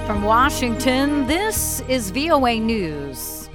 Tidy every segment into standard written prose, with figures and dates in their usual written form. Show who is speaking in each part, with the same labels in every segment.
Speaker 1: From Washington, this is VOA News.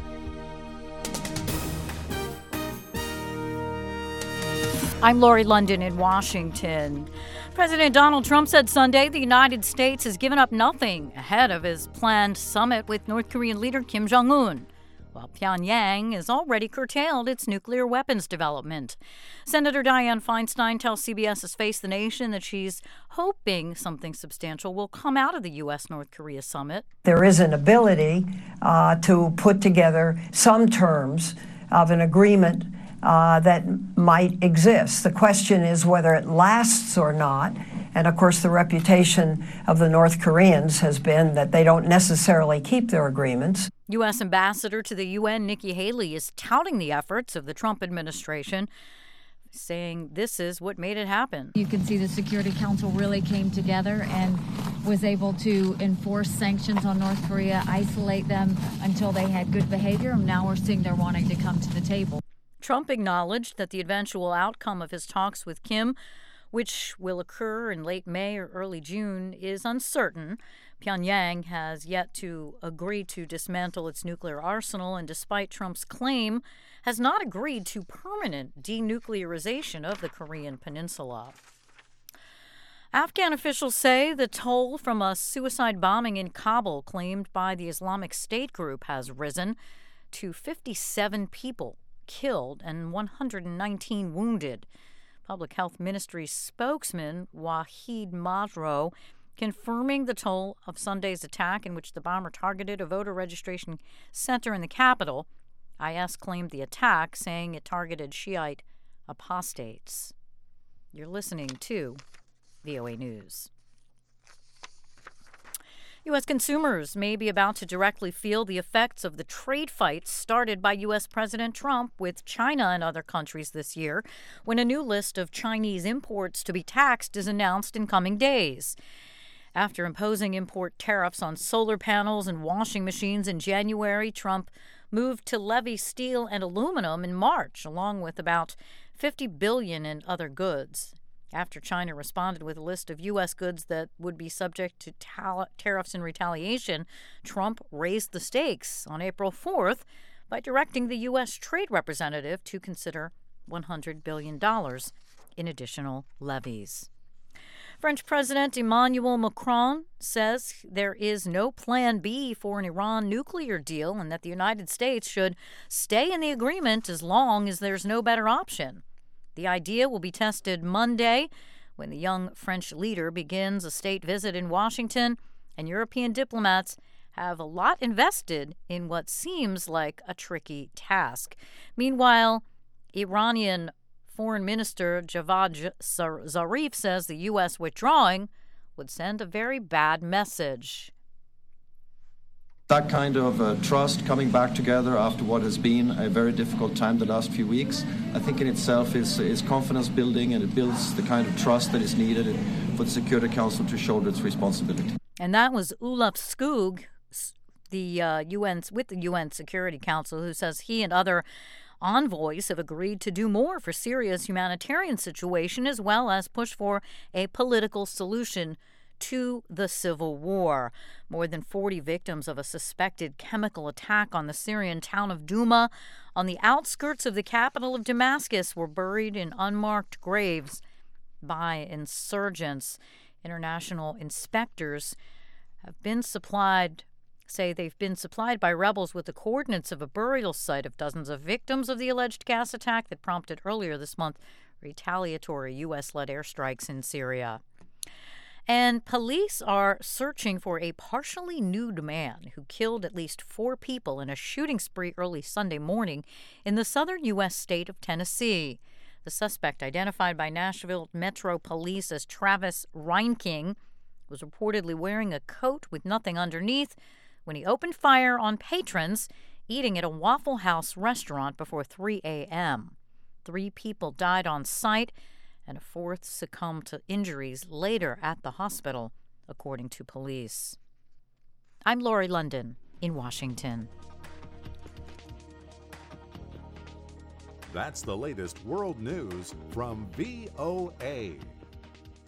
Speaker 1: I'm Lori London in Washington. President Donald Trump said Sunday the United States has given up nothing ahead of his planned summit with North Korean leader Kim Jong-un, while Pyongyang has already curtailed its nuclear weapons development. Senator Dianne Feinstein tells CBS's Face the Nation that she's hoping something substantial will come out of the U.S.-North Korea summit.
Speaker 2: There is an ability to put together some terms of an agreement that might exist. The question is whether it lasts or not. And of course, the reputation of the North Koreans has been that they don't necessarily keep their agreements.
Speaker 1: U.S. Ambassador to the UN, Nikki Haley, is touting the efforts of the Trump administration, saying this is what made it happen.
Speaker 3: You can see the Security Council really came together and was able to enforce sanctions on North Korea, isolate them until they had good behavior, and now we're seeing they're wanting to come to the table.
Speaker 1: Trump acknowledged that the eventual outcome of his talks with Kim, which will occur in late May or early June, is uncertain. Pyongyang has yet to agree to dismantle its nuclear arsenal, and despite Trump's claim, has not agreed to permanent denuclearization of the Korean peninsula. Afghan officials say the toll from a suicide bombing in Kabul claimed by the Islamic State group has risen to 57 people killed and 119 wounded. Public Health Ministry spokesman Wahid Masrow confirming the toll of Sunday's attack in which the bomber targeted a voter registration center in the capital. IS claimed the attack, saying it targeted Shiite apostates. You're listening to VOA News. U.S. consumers may be about to directly feel the effects of the trade fights started by U.S. President Trump with China and other countries this year when a new list of Chinese imports to be taxed is announced in coming days. After imposing import tariffs on solar panels and washing machines in January, Trump moved to levy steel and aluminum in March, along with about $50 billion in other goods. After China responded with a list of U.S. goods that would be subject to tariffs in retaliation, Trump raised the stakes on April 4th by directing the U.S. Trade Representative to consider $100 billion in additional levies. French President Emmanuel Macron says there is no plan B for an Iran nuclear deal and that the United States should stay in the agreement as long as there's no better option. The idea will be tested Monday when the young French leader begins a state visit in Washington, and European diplomats have a lot invested in what seems like a tricky task. Meanwhile, Iranian Foreign Minister Javad Zarif says the U.S. withdrawing would send a very bad message.
Speaker 4: That kind of trust coming back together after what has been a very difficult time the last few weeks, I think in itself is confidence building, and it builds the kind of trust that is needed for the Security Council to shoulder its responsibility.
Speaker 1: And that was Olaf Skog, the UN Security Council, who says he and other envoys have agreed to do more for Syria's humanitarian situation as well as push for a political solution to the civil war. More than 40 victims of a suspected chemical attack on the Syrian town of Douma on the outskirts of the capital of Damascus were buried in unmarked graves by insurgents. International inspectors say they've been supplied by rebels with the coordinates of a burial site of dozens of victims of the alleged gas attack that prompted earlier this month retaliatory U.S.-led airstrikes in Syria. And police are searching for a partially nude man who killed at least 4 people in a shooting spree early Sunday morning in the southern U.S. state of Tennessee. The suspect, identified by Nashville Metro Police as Travis Reinking, was reportedly wearing a coat with nothing underneath when he opened fire on patrons eating at a Waffle House restaurant before 3 a.m. 3 people died on site, and a 4th succumbed to injuries later at the hospital, according to police. I'm Lori London in Washington.
Speaker 5: That's the latest world news from VOA.